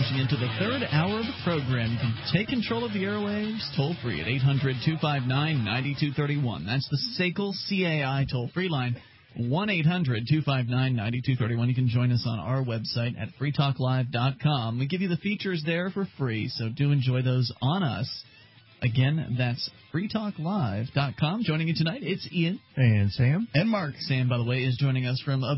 launching into the third hour of the program. You can take control of the airwaves toll-free at 800-259-9231. That's the SACL CAI toll-free line, 1-800-259-9231. You can join us on our website at freetalklive.com. We give you the features there for free, so do enjoy those on us. Again, that's freetalklive.com. Joining you tonight, it's Ian. And Sam. And Mark. Sam, by the way, is joining us from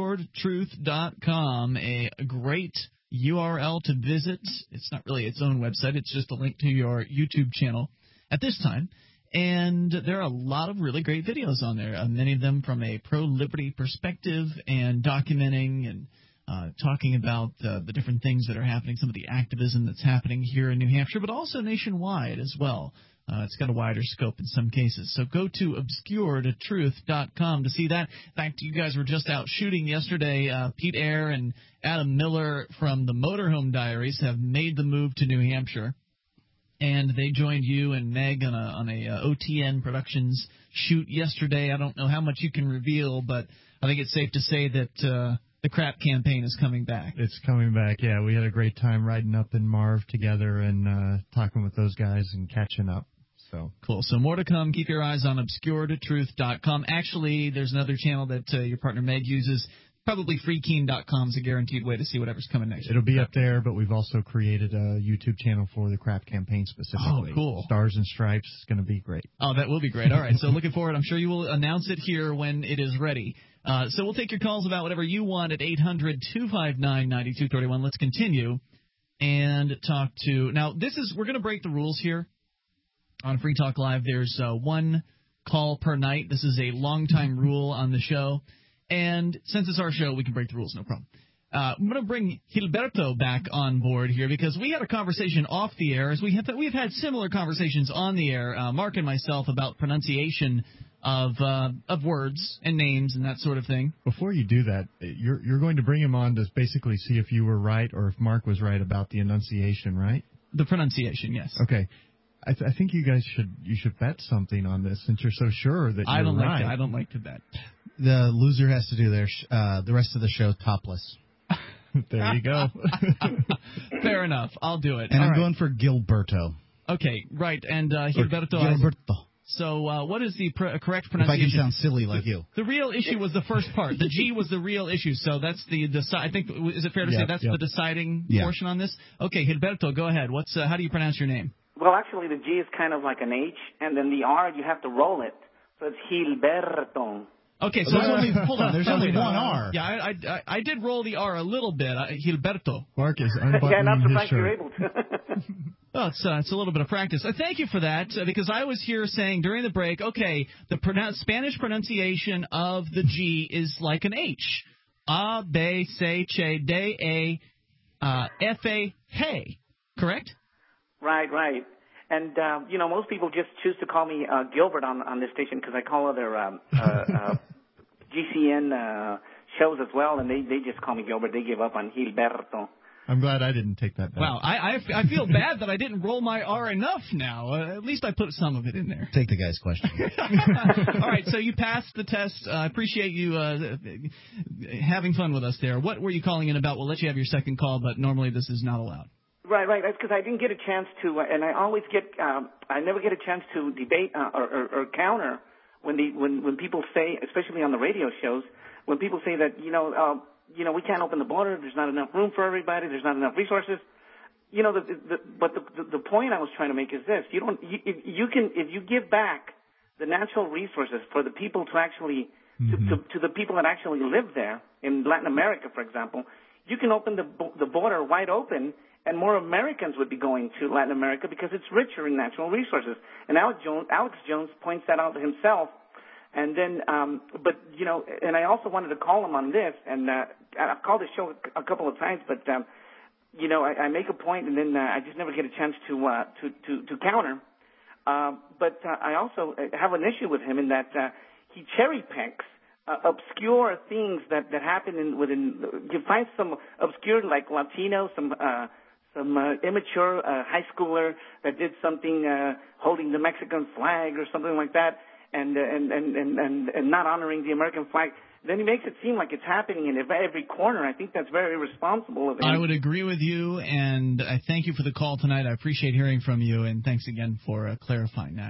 obscuredtruth.com, a great URL to visit. It's not really its own website. It's just a link to your YouTube channel at this time. And there are a lot of really great videos on there, many of them from a pro-liberty perspective and documenting and talking about the different things that are happening, some of the activism that's happening here in New Hampshire, but also nationwide as well. It's got a wider scope in some cases. So go to obscuredtruth.com to see that. In fact, you guys were just out shooting yesterday. Pete Eyre and Adam Miller from the Motorhome Diaries have made the move to New Hampshire. And they joined you and Meg on a OTN Productions shoot yesterday. I don't know how much you can reveal, but I think it's safe to say that the crap campaign is coming back. It's coming back, yeah. We had a great time riding up in Marv together and talking with those guys and catching up. So cool. So more to come. Keep your eyes on obscuredtruth.com. Actually, there's another channel that your partner Meg uses. Probably freekeen.com is a guaranteed way to see whatever's coming next. It'll be up there, but we've also created a YouTube channel for the crap campaign specifically. Oh, cool. Stars and Stripes is going to be great. Oh, that will be great. All right, so looking forward. I'm sure you will announce it here when it is ready. So we'll take your calls about whatever you want at 800-259-9231. Let's continue and talk to – now, we're going to break the rules here on Free Talk Live. There's one call per night. This is a long-time rule on the show. And since it's our show, we can break the rules, no problem. I'm going to bring Gilberto back on board here because we had a conversation off the air, as we've had similar conversations on the air, Mark and myself, about pronunciation of words and names and that sort of thing. Before you do that, you're going to bring him on to basically see if you were right or if Mark was right about the enunciation, right? The pronunciation, yes. Okay. I think you guys should bet something on this since you're so sure that you're right. I don't like to bet. The loser has to do the rest of the show topless. There you go. Fair enough. I'll do it. And I'm going for Gilberto. Okay, right. And Gilberto. Gilberto. So what is the correct pronunciation? If I can sound silly like you. The real issue was the first part. The G was the real issue. So that's I think, is it fair to say that's the deciding portion on this? Okay, Gilberto, go ahead. How do you pronounce your name? Well, actually, the G is kind of like an H, and then the R, you have to roll it. So it's Gilberto. Okay, so hold on. There's only one R. Yeah, I did roll the R a little bit. Gilberto. Mark is unbuttoning not his surprised shirt. you're able to. Well, it's a little bit of practice. Thank you for that, because I was here saying during the break, okay, the Spanish pronunciation of the G is like an H. A, B, C, Ch, D, A, F, A, hey. Correct? Right. And, most people just choose to call me Gilbert on this station because I call other GCN shows as well, and they just call me Gilbert. They give up on Gilberto. I'm glad I didn't take that bet. Wow, I feel bad that I didn't roll my R enough now. At least I put some of it in there. Take the guy's question. All right, so you passed the test. I appreciate you having fun with us there. What were you calling in about? We'll let you have your second call, but normally this is not allowed. Right. That's because I didn't get a chance to, and I always I never get a chance to debate or counter when people say, especially on the radio shows, when people say that we can't open the border, there's not enough room for everybody, there's not enough resources. But the point I was trying to make is this: if you give back the natural resources for the people to actually to the people that actually live there in Latin America, for example, you can open the border wide open. And more Americans would be going to Latin America because it's richer in natural resources. And Alex Jones points that out himself. And then, and I also wanted to call him on this. And I've called the show a couple of times, but I make a point, and then I just never get a chance to counter. But I also have an issue with him in that he cherry picks obscure things that happen within. You find some obscure, like Latino, some immature high schooler that did something holding the Mexican flag or something like that, and not honoring the American flag. then he makes it seem like it's happening in every corner. I think that's very irresponsible of him. I would agree with you, and I thank you for the call tonight. I appreciate hearing from you, and thanks again for clarifying that.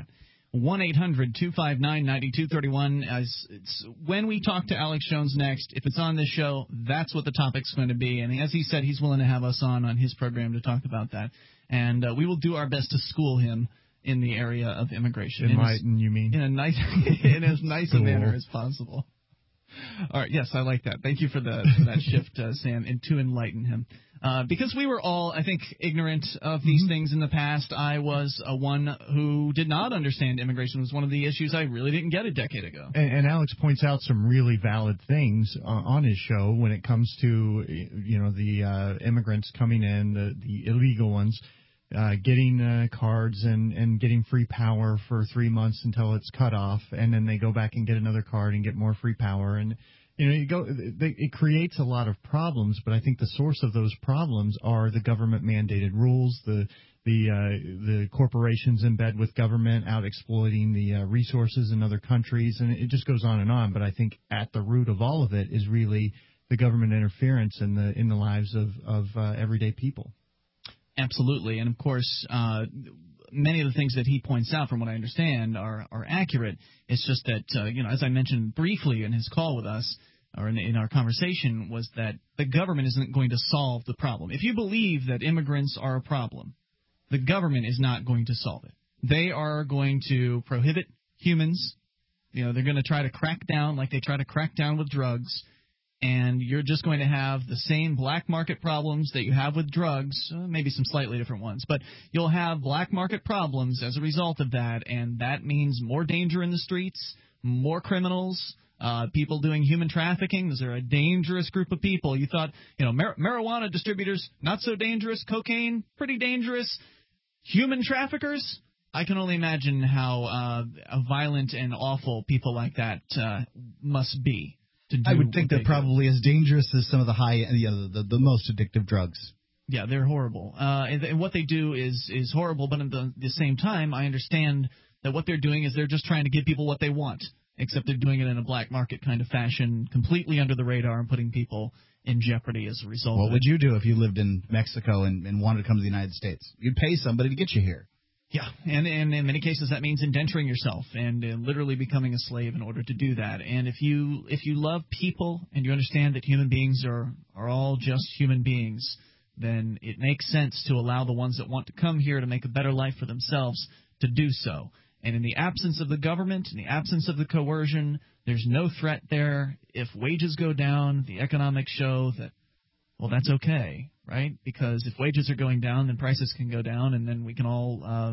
1-800-259-9231. When we talk to Alex Jones next, if it's on this show, that's what the topic's going to be. And as he said, he's willing to have us on his program to talk about that. And we will do our best to school him in the area of immigration. Enlighten, you mean? In as nice a Cool. manner as possible. All right, yes, I like that. Thank you for that shift, Sam, and to enlighten him. Because we were all, I think, ignorant of these things in the past. I was one who did not understand immigration. It was one of the issues I really didn't get a decade ago. And Alex points out some really valid things on his show when it comes to, the immigrants coming in, the illegal ones, getting cards and getting free power for 3 months until it's cut off, and then they go back and get another card and get more free power. And it creates a lot of problems, but I think the source of those problems are the government-mandated rules, the corporations in bed with government out exploiting the resources in other countries, and it just goes on and on. But I think at the root of all of it is really the government interference in the lives of everyday people. Absolutely, and of course, many of the things that he points out, from what I understand, are accurate. It's just that, as I mentioned briefly in his call with us, or in our conversation, was that the government isn't going to solve the problem. If you believe that immigrants are a problem, the government is not going to solve it. They are going to prohibit humans. They're going to try to crack down like they try to crack down with drugs. And you're just going to have the same black market problems that you have with drugs, maybe some slightly different ones. But you'll have black market problems as a result of that, and that means more danger in the streets, more criminals, people doing human trafficking. Those are a dangerous group of people. You thought, marijuana distributors, not so dangerous. Cocaine, pretty dangerous. Human traffickers, I can only imagine how violent and awful people like that must be. I would think they're probably as dangerous as some of the most addictive drugs. Yeah, they're horrible. And what they do is horrible, but at the same time, I understand that what they're doing is they're just trying to give people what they want, except they're doing it in a black market kind of fashion, completely under the radar and putting people in jeopardy as a result. What would you do if you lived in Mexico and wanted to come to the United States? You'd pay somebody to get you here. Yeah, and in many cases that means indenturing yourself and literally becoming a slave in order to do that. And if you love people and you understand that human beings are all just human beings, then it makes sense to allow the ones that want to come here to make a better life for themselves to do so. And in the absence of the government, in the absence of the coercion, there's no threat there. If wages go down, the economics show that, well, that's okay, right? Because if wages are going down, then prices can go down, and then we can all,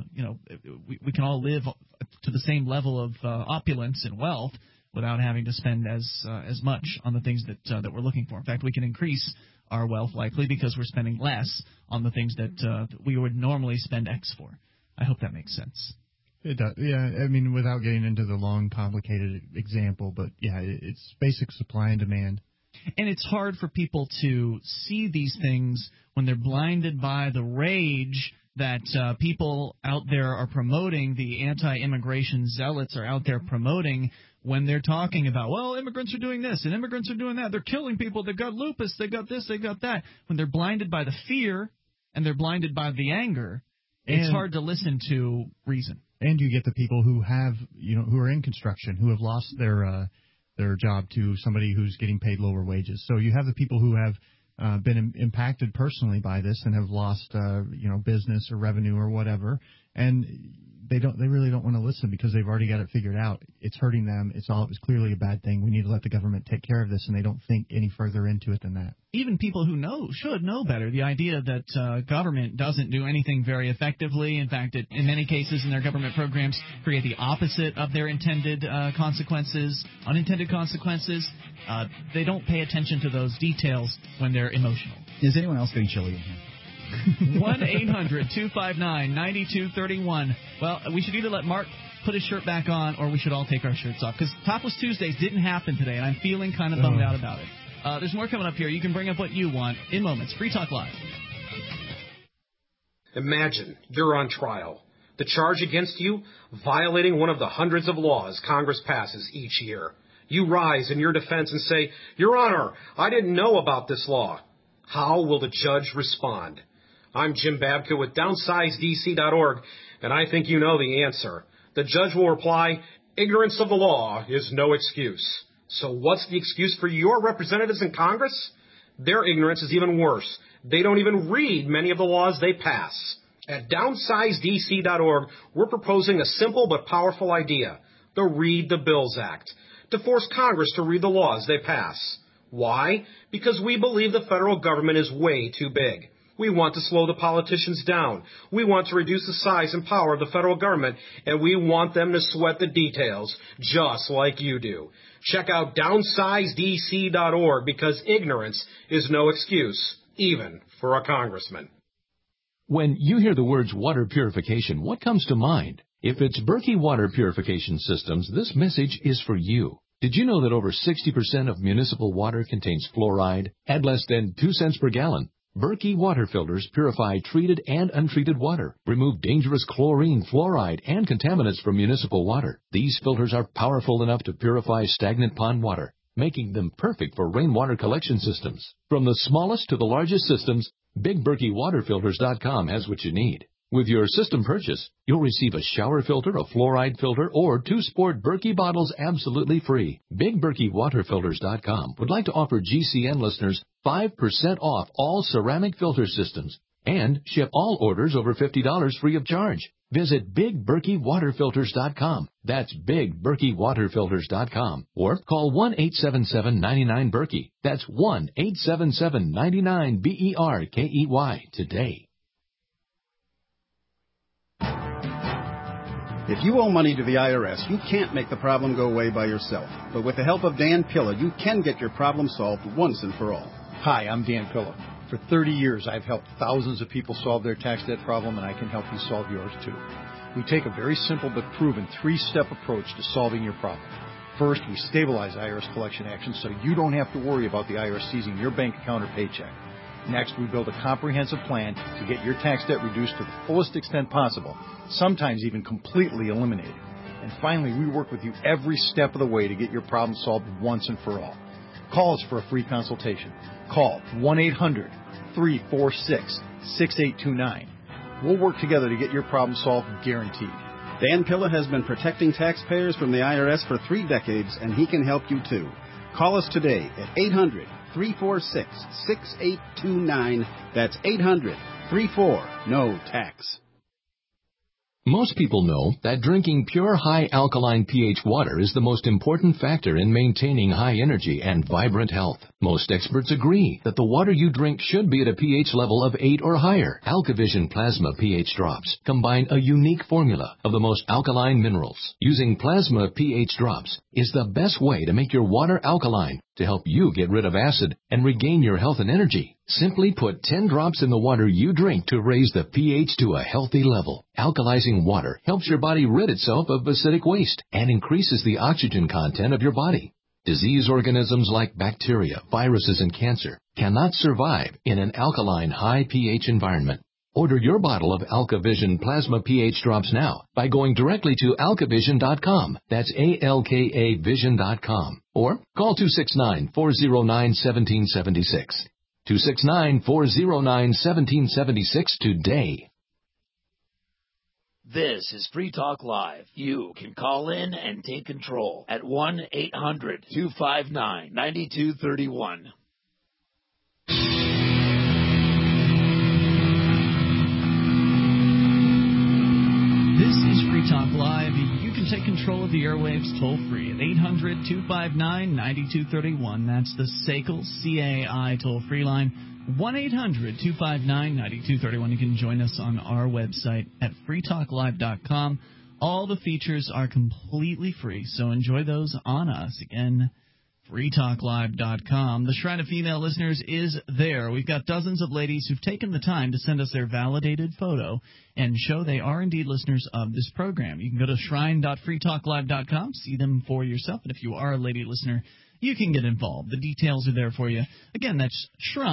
we can all live to the same level of opulence and wealth without having to spend as much on the things that we're looking for. In fact, we can increase our wealth likely because we're spending less on the things that we would normally spend X for. I hope that makes sense. It does. Yeah, I mean, without getting into the long, complicated example, but yeah, it's basic supply and demand. And it's hard for people to see these things when they're blinded by the rage that people out there are promoting, the anti-immigration zealots are out there promoting when they're talking about, well, immigrants are doing this and immigrants are doing that. They're killing people. They got lupus. They got this. They got that. When they're blinded by the fear and they're blinded by the anger, it's hard to listen to reason. And you get the people who have, who are in construction, who have lost their job to somebody who's getting paid lower wages. So you have the people who have been impacted personally by this and have lost, business or revenue or whatever, and they really don't want to listen because they've already got it figured out. It's hurting them. It's clearly a bad thing. We need to let the government take care of this, and they don't think any further into it than that. Even people who should know better. The idea that government doesn't do anything very effectively. In fact, it, in many cases in their government programs, create the opposite of their intended consequences, unintended consequences. They don't pay attention to those details when they're emotional. Is anyone else getting chilly in here? 1-800-259-9231. Well, we should either let Mark put his shirt back on or we should all take our shirts off, because Topless Tuesdays didn't happen today, and I'm feeling kind of bummed out about it. There's more coming up here. You can bring up what you want in moments. Free Talk Live. Imagine you're on trial. The charge against you, violating one of the hundreds of laws Congress passes each year. You rise in your defense and say, Your Honor, I didn't know about this law. How will the judge respond? I'm Jim Babka with DownsizeDC.org, and I think you know the answer. The judge will reply, ignorance of the law is no excuse. So what's the excuse for your representatives in Congress? Their ignorance is even worse. They don't even read many of the laws they pass. At DownsizeDC.org, we're proposing a simple but powerful idea, the Read the Bills Act, to force Congress to read the laws they pass. Why? Because we believe the federal government is way too big. We want to slow the politicians down. We want to reduce the size and power of the federal government, and we want them to sweat the details, just like you do. Check out DownsizeDC.org because ignorance is no excuse, even for a congressman. When you hear the words water purification, what comes to mind? If it's Berkey Water Purification Systems, this message is for you. Did you know that over 60% of municipal water contains fluoride at less than 2 cents per gallon? Berkey water filters purify treated and untreated water, remove dangerous chlorine, fluoride, and contaminants from municipal water. These filters are powerful enough to purify stagnant pond water, making them perfect for rainwater collection systems. From the smallest to the largest systems, BigBerkeyWaterFilters.com has what you need. With your system purchase, you'll receive a shower filter, a fluoride filter, or 2 sport Berkey bottles absolutely free. BigBerkeyWaterFilters.com would like to offer GCN listeners 5% off all ceramic filter systems and ship all orders over $50 free of charge. Visit BigBerkeyWaterFilters.com. That's BigBerkeyWaterFilters.com. Or call 1-877-99-BERKEY. That's 1-877-99-BERKEY today. If you owe money to the IRS, you can't make the problem go away by yourself. But with the help of Dan Pilla, you can get your problem solved once and for all. Hi, I'm Dan Pilla. For 30 years, I've helped thousands of people solve their tax debt problem, and I can help you solve yours too. We take a very simple but proven 3-step approach to solving your problem. First, we stabilize IRS collection actions so you don't have to worry about the IRS seizing your bank account or paycheck. Next, we build a comprehensive plan to get your tax debt reduced to the fullest extent possible, sometimes even completely eliminated. And finally, we work with you every step of the way to get your problem solved once and for all. Call us for a free consultation. Call 1-800-346-6829. We'll work together to get your problem solved, guaranteed. Dan Pilla has been protecting taxpayers from the IRS for 3 decades, and he can help you too. Call us today at 800-346-6829. That's 800-34-NO-TAX. Most people know that drinking pure high alkaline pH water is the most important factor in maintaining high energy and vibrant health. Most experts agree that the water you drink should be at a pH level of 8 or higher. AlkaVision Plasma pH drops combine a unique formula of the most alkaline minerals. Using plasma pH drops is the best way to make your water alkaline to help you get rid of acid and regain your health and energy. Simply put 10 drops in the water you drink to raise the pH to a healthy level. Alkalizing water helps your body rid itself of acidic waste and increases the oxygen content of your body. Disease organisms like bacteria, viruses, and cancer cannot survive in an alkaline high pH environment. Order your bottle of AlkaVision Plasma pH drops now by going directly to alkavision.com. That's ALKAvision.com. Or call 269-409-1776. 269-409-1776 today. This is Free Talk Live. You can call in and take control at 1-800-259-9231. This is Free Talk Live. You can take control of the airwaves toll-free at 800-259-9231. That's the SACL CAI toll-free line. 1-800-259-9231. You can join us on our website at freetalklive.com. All the features are completely free, so enjoy those on us. Again, freetalklive.com. The Shrine of Female Listeners is there. We've got dozens of ladies who've taken the time to send us their validated photo and show they are indeed listeners of this program. You can go to shrine.freetalklive.com, see them for yourself, and if you are a lady listener, you can get involved. The details are there for you. Again, that's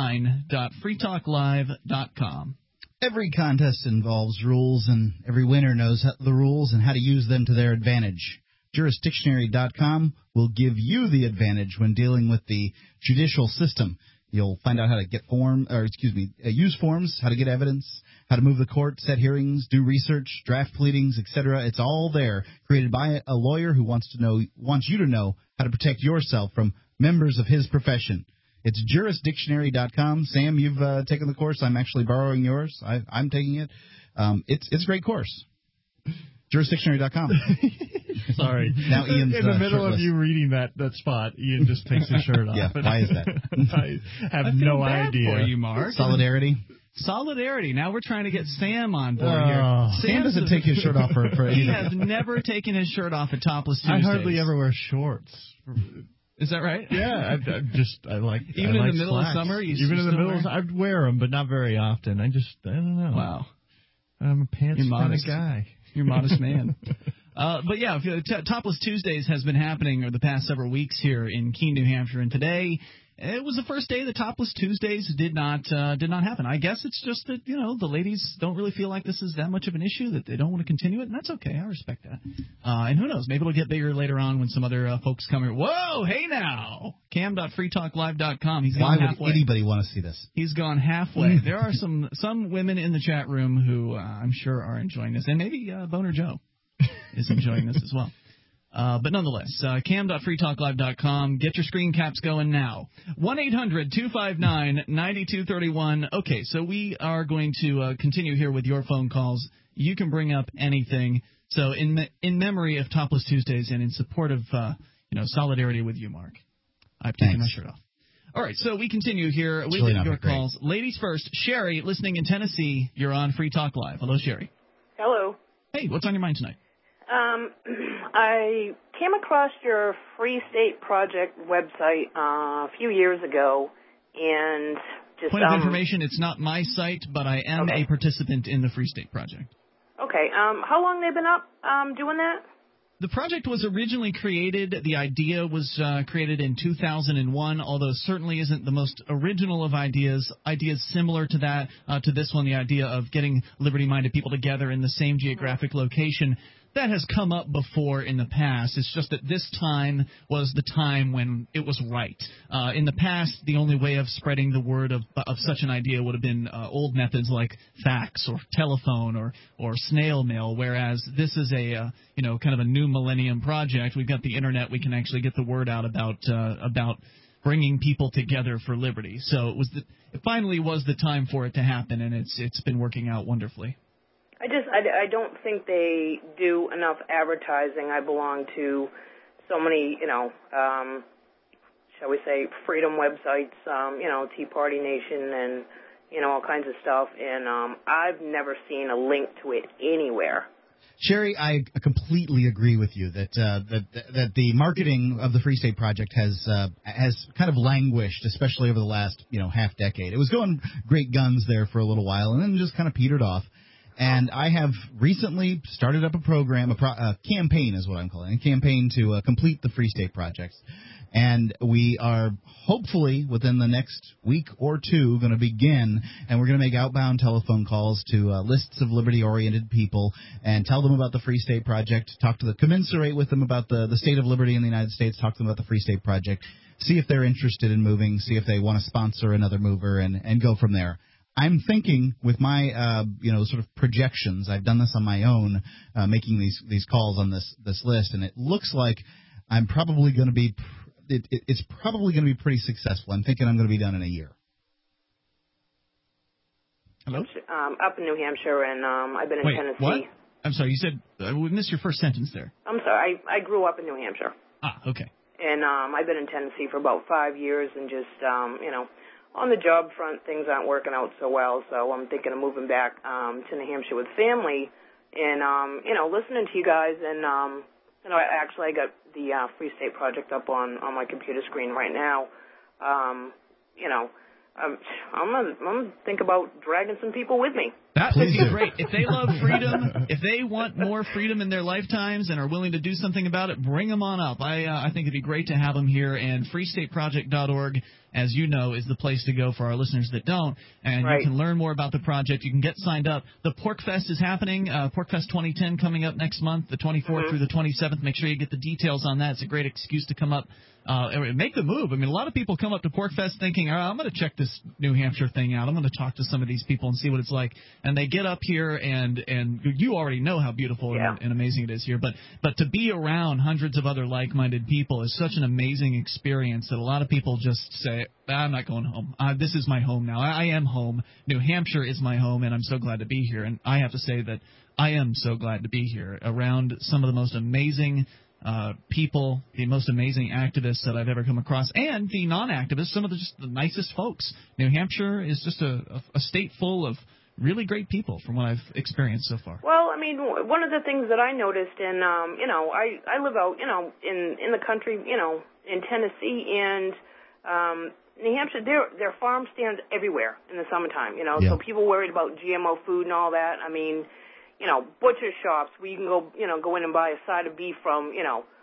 shrine.freetalklive.com. Every contest involves rules, and every winner knows the rules and how to use them to their advantage. JurisDictionary.com will give you the advantage when dealing with the judicial system. You'll find out how to get use forms, how to get evidence, how to move the court, set hearings, do research, draft pleadings, etc. It's all there, created by a lawyer who wants you to know how to protect yourself from members of his profession. It's JurisDictionary.com. Sam, you've taken the course. I'm actually borrowing yours. I'm taking it. It's a great course. JurisDictionary.com. Sorry. Now Ian's in the middle shirtless. of you reading that spot, Ian just takes his shirt off. Yeah, why is that? I have no idea. For you, Mark. Solidarity. Now we're trying to get Sam on board here. Sam doesn't take his shirt off for anything. He has never taken his shirt off at Topless Tuesdays. I hardly ever wear shorts. Is that right? Yeah, I like even I in like the middle slacks. of summer. Even in the middle, I'd wear them, but not very often. I don't know. Wow, I'm a pants kind of guy. You're a modest man. But yeah, Topless Tuesdays has been happening over the past several weeks here in Keene, New Hampshire, and today it was the first day that Topless Tuesdays did not happen. I guess it's just that the ladies don't really feel like this is that much of an issue, that they don't want to continue it, and that's okay. I respect that. And who knows? Maybe it'll get bigger later on when some other folks come here. Whoa, hey now, Cam.freetalklive.com. He's gone halfway. Why would anybody want to see this? He's gone halfway. There are some women in the chat room who I'm sure are enjoying this, and maybe Boner Joe is enjoying this as well. But nonetheless, cam.freetalklive.com. Get your screen caps going now. 1-800-259-9231. Okay, so we are going to continue here with your phone calls. You can bring up anything. So in memory of Topless Tuesdays and in support of solidarity with you, Mark, I've taken my shirt off. All right, so we continue here with your calls. Ladies first. Sherry, listening in Tennessee, you're on Free Talk Live. Hello, Sherry. Hello. Hey, what's on your mind tonight? I came across your Free State Project website a few years ago, and just point of information: it's not my site, but I am a participant in the Free State Project. Okay. How long have they been up doing that? The project was originally created. The idea was created in 2001, although certainly isn't the most original of ideas. Ideas similar to that, to this one, the idea of getting liberty-minded people together in the same geographic location. That has come up before in the past. It's just that this time was the time when it was right. In the past, the only way of spreading the word of such an idea would have been old methods like fax or telephone or snail mail, whereas this is a kind of a new millennium project. We've got the internet. We can actually get the word out about bringing people together for liberty. So it finally was the time for it to happen, and it's been working out wonderfully. I don't think they do enough advertising. I belong to so many, shall we say, freedom websites, Tea Party Nation and, all kinds of stuff. And I've never seen a link to it anywhere. Sherry, I completely agree with you that the marketing of the Free State Project has kind of languished, especially over the last half decade. It was going great guns there for a little while, and then just kind of petered off. And I have recently started up a program, a campaign is what I'm calling it, a campaign to complete the Free State Projects. And we are hopefully within the next week or two going to begin, and we're going to make outbound telephone calls to lists of liberty-oriented people and tell them about the Free State Project, commensurate with them about the state of liberty in the United States, talk to them about the Free State Project, see if they're interested in moving, see if they want to sponsor another mover, and go from there. I'm thinking with my, sort of projections, I've done this on my own, making these calls on this list, and it looks like I'm probably going to be, it's probably going to be pretty successful. I'm thinking I'm going to be done in a year. Hello? Up in New Hampshire, and I've been in Tennessee. What? I'm sorry, you said, we missed your first sentence there. I'm sorry, I grew up in New Hampshire. Ah, okay. And I've been in Tennessee for about 5 years, and just, on the job front, things aren't working out so well, so I'm thinking of moving back to New Hampshire with family and, listening to you guys. And, I got the Free State Project up on my computer screen right now. I'm going to think about dragging some people with me. That would be great. If they love freedom, if they want more freedom in their lifetimes and are willing to do something about it, bring them on up. I think it'd be great to have them here. And freestateproject.org, as you know, is the place to go for our listeners that don't. And you can learn more about the project. You can get signed up. The Pork Fest is happening. Pork Fest 2010 coming up next month, the 24th through the 27th. Make sure you get the details on that. It's a great excuse to come up. Make the move. I mean, a lot of people come up to Pork Fest thinking, all right, I'm going to check this New Hampshire thing out. I'm going to talk to some of these people and see what it's like. And they get up here, and you already know how beautiful and amazing it is here. But to be around hundreds of other like-minded people is such an amazing experience that a lot of people just say, I'm not going home. This is my home now. I am home. New Hampshire is my home, and I'm so glad to be here. And I have to say that I am so glad to be here around some of the most amazing people, the most amazing activists that I've ever come across, and the non-activists, some of the nicest folks. New Hampshire is just a state full of really great people from what I've experienced so far. Well, I mean, one of the things that I noticed, and I live out, in the country, in Tennessee, and New Hampshire, there are farm stands everywhere in the summertime, so people worried about GMO food and all that. I mean, butcher shops where you can go in and buy a side of beef from,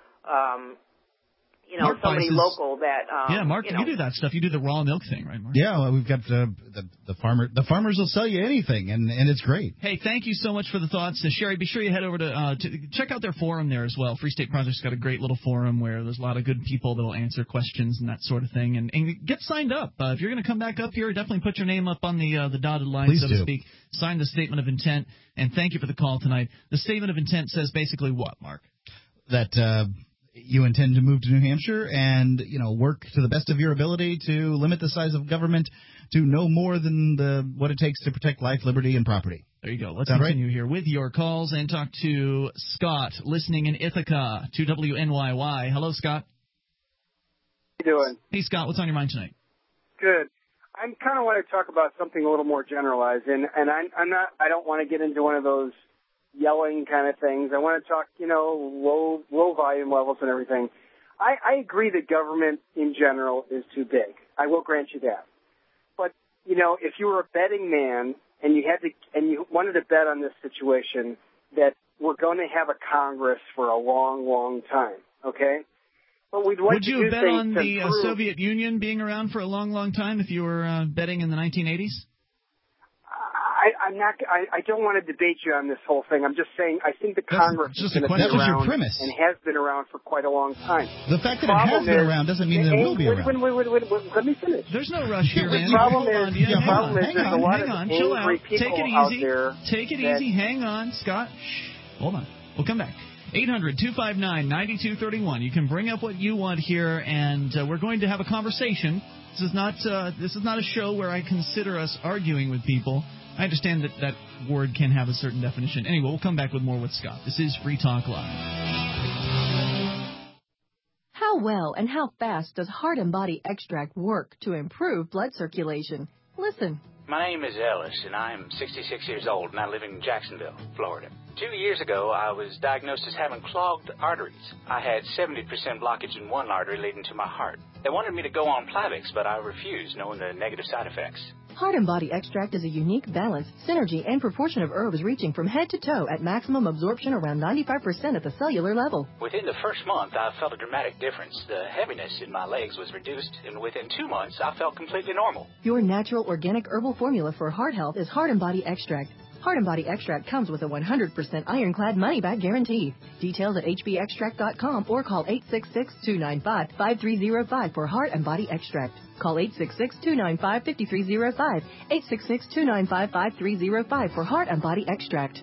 somebody local that. Mark, you do that stuff. You do the raw milk thing, right, Mark? Yeah, well, we've got the farmer. The farmers will sell you anything, and it's great. Hey, thank you so much for the thoughts, Sherry. Be sure you head over to check out their forum there as well. Free State Project's got a great little forum where there's a lot of good people that'll answer questions and that sort of thing. And get signed up. If you're going to come back up here, definitely put your name up on the dotted line, so to speak. Sign the statement of intent. And thank you for the call tonight. The statement of intent says basically what, Mark? That you intend to move to New Hampshire and, work to the best of your ability to limit the size of government to no more than what it takes to protect life, liberty, and property. There you go. Let's continue here with your calls and talk to Scott, listening in Ithaca, 2WNYY. Hello, Scott. How you doing? Hey, Scott, what's on your mind tonight? Good. I kind of want to talk about something a little more generalized, and I don't want to get into one of those yelling kind of things. I want to talk, low volume levels and everything. I agree that government in general is too big. I will grant you that. But, if you were a betting man and you wanted to bet on this situation that we're going to have a Congress for a long, long time, okay? But we'd like Would you have bet on the Soviet Union being around for a long, long time if you were betting in the 1980s? I don't want to debate you on this whole thing. I'm just saying I think the Congress is going to be around and has been around for quite a long time. The fact that it has been around doesn't mean that it will be around. Wait, let me finish. There's no rush here, man. The problem is there's a lot of angry people out there. Take it easy. Hang on, Scott. Shh. Hold on. We'll come back. 800-259-9231. You can bring up what you want here, and we're going to have a conversation. This is not a show where I consider us arguing with people. I understand that word can have a certain definition. Anyway, we'll come back with more with Scott. This is Free Talk Live. How well and how fast does Heart and Body Extract work to improve blood circulation? Listen. My name is Ellis, and I'm 66 years old, and I live in Jacksonville, Florida. 2 years ago, I was diagnosed as having clogged arteries. I had 70% blockage in one artery leading to my heart. They wanted me to go on Plavix, but I refused, knowing the negative side effects. Heart and Body Extract is a unique balance, synergy, and proportion of herbs reaching from head to toe at maximum absorption around 95% at the cellular level. Within the first month, I felt a dramatic difference. The heaviness in my legs was reduced, and within 2 months, I felt completely normal. Your natural organic herbal formula for heart health is Heart and Body Extract. Heart and Body Extract comes with a 100% ironclad money-back guarantee. Details at hbextract.com or call 866-295-5305 for Heart and Body Extract. Call 866-295-5305, 866-295-5305 for Heart and Body Extract.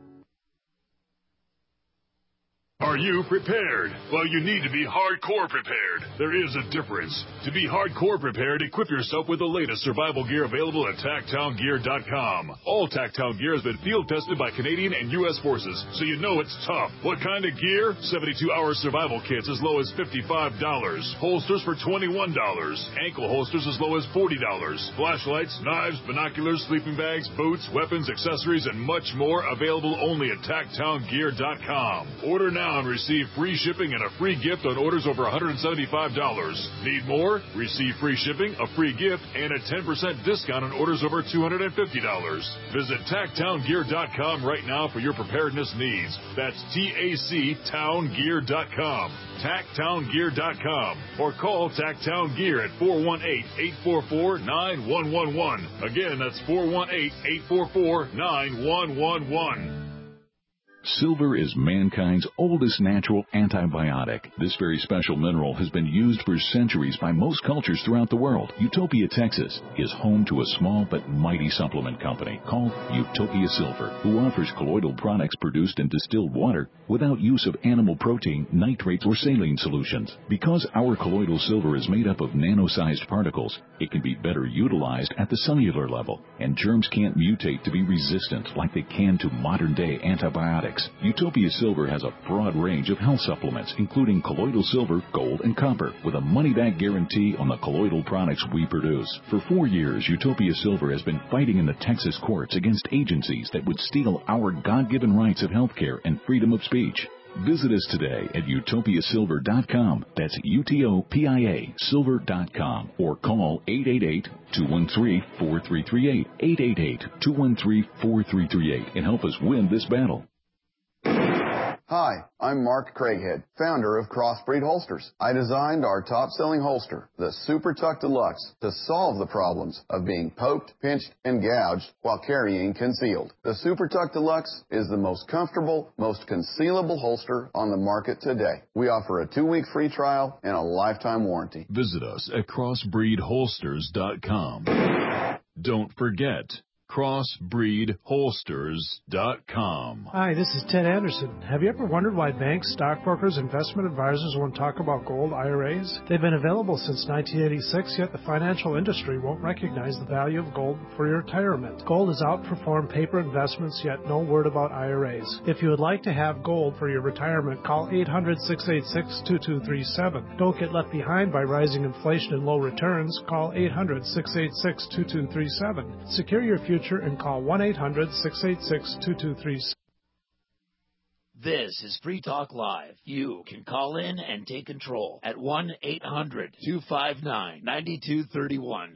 Are you prepared? Well, you need to be hardcore prepared. There is a difference. To be hardcore prepared, equip yourself with the latest survival gear available at TactownGear.com. All Tactown gear has been field tested by Canadian and U.S. forces, so you know it's tough. What kind of gear? 72-hour survival kits as low as $55. Holsters for $21. Ankle holsters as low as $40. Flashlights, knives, binoculars, sleeping bags, boots, weapons, accessories, and much more available only at TactownGear.com. Order now Now and receive free shipping and a free gift on orders over $175. Need more? Receive free shipping, a free gift, and a 10% discount on orders over $250. Visit TacTownGear.com right now for your preparedness needs. That's TACTownGear.com. TacTownGear.com. Or call TacTown Gear at 418-844-9111. Again, that's 418-844-9111. Silver is mankind's oldest natural antibiotic. This very special mineral has been used for centuries by most cultures throughout the world. Utopia, Texas is home to a small but mighty supplement company called Utopia Silver, who offers colloidal products produced in distilled water without use of animal protein, nitrates, or saline solutions. Because our colloidal silver is made up of nano-sized particles, it can be better utilized at the cellular level, and germs can't mutate to be resistant like they can to modern-day antibiotics. Utopia Silver has a broad range of health supplements, including colloidal silver, gold, and copper, with a money-back guarantee on the colloidal products we produce. For 4 years, Utopia Silver has been fighting in the Texas courts against agencies that would steal our God-given rights of health care and freedom of speech. Visit us today at utopiasilver.com. That's UTOPIA silver.com, or call 888-213-4338, 888-213-4338, and help us win this battle. Hi, I'm Mark Craighead, founder of Crossbreed Holsters. I designed our top-selling holster, the Super Tuck Deluxe, to solve the problems of being poked, pinched, and gouged while carrying concealed. The Super Tuck Deluxe is the most comfortable, most concealable holster on the market today. We offer a 2-week free trial and a lifetime warranty. Visit us at crossbreedholsters.com. Don't forget, crossbreedholsters.com. Hi, this is Ted Anderson. Have you ever wondered why banks, stockbrokers, investment advisors won't talk about gold IRAs? They've been available since 1986, yet the financial industry won't recognize the value of gold for your retirement. Gold has outperformed paper investments, yet no word about IRAs. If you would like to have gold for your retirement, call 800-686-2237. Don't get left behind by rising inflation and low returns. Call 800-686-2237. Secure your future and call 1-800-686-2237. This is Free Talk Live. You can call in and take control at 1-800-259-9231.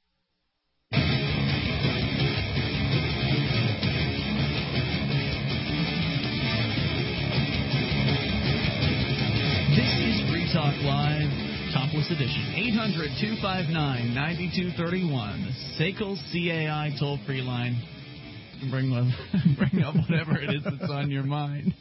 This is Free Talk Live, Topless Edition. 800-259-9231. The SACL CAI toll-free line. Bring up whatever it is that's on your mind.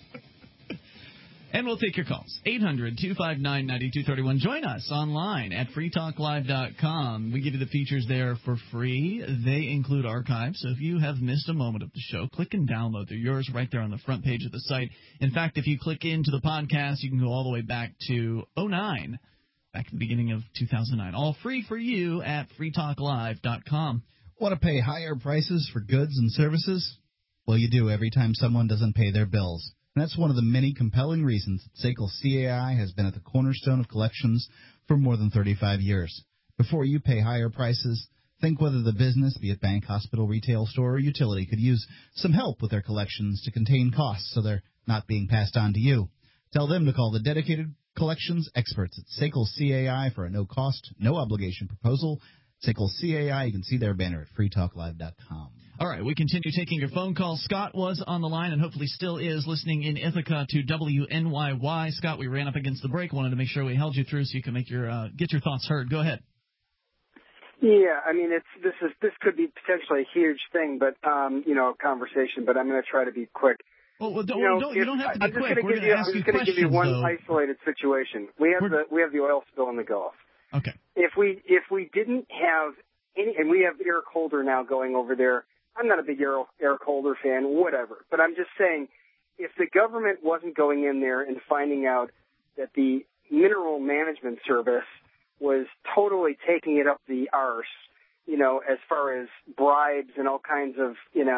And we'll take your calls. 800-259-9231. Join us online at freetalklive.com. We give you the features there for free. They include archives. So if you have missed a moment of the show, click and download. They're yours right there on the front page of the site. In fact, if you click into the podcast, you can go all the way back to 2009, back to the beginning of 2009. All free for you at freetalklive.com. Want to pay higher prices for goods and services? Well, you do every time someone doesn't pay their bills. And that's one of the many compelling reasons that SACL CAI has been at the cornerstone of collections for more than 35 years. Before you pay higher prices, think whether the business, be it bank, hospital, retail store, or utility, could use some help with their collections to contain costs so they're not being passed on to you. Tell them to call the dedicated collections experts at SACL CAI for a no-cost, no-obligation proposal. SACL CAI, you can see their banner at freetalklive.com. All right, we continue taking your phone calls. Scott was on the line and hopefully still is listening in Ithaca to WNYY. Scott, we ran up against the break. Wanted to make sure we held you through so you can make your get your thoughts heard. Go ahead. Yeah, I mean, this could be potentially a huge thing, but conversation. But I'm going to try to be quick. Well, you don't have to be quick. We're going to ask you questions. I'm just going to give you one isolated situation. We have the oil spill in the Gulf. Okay. If we didn't have any, and we have Eric Holder now going over there. I'm not a big Eric Holder fan, whatever. But I'm just saying, if the government wasn't going in there and finding out that the Mineral Management Service was totally taking it up the arse, as far as bribes and all kinds of,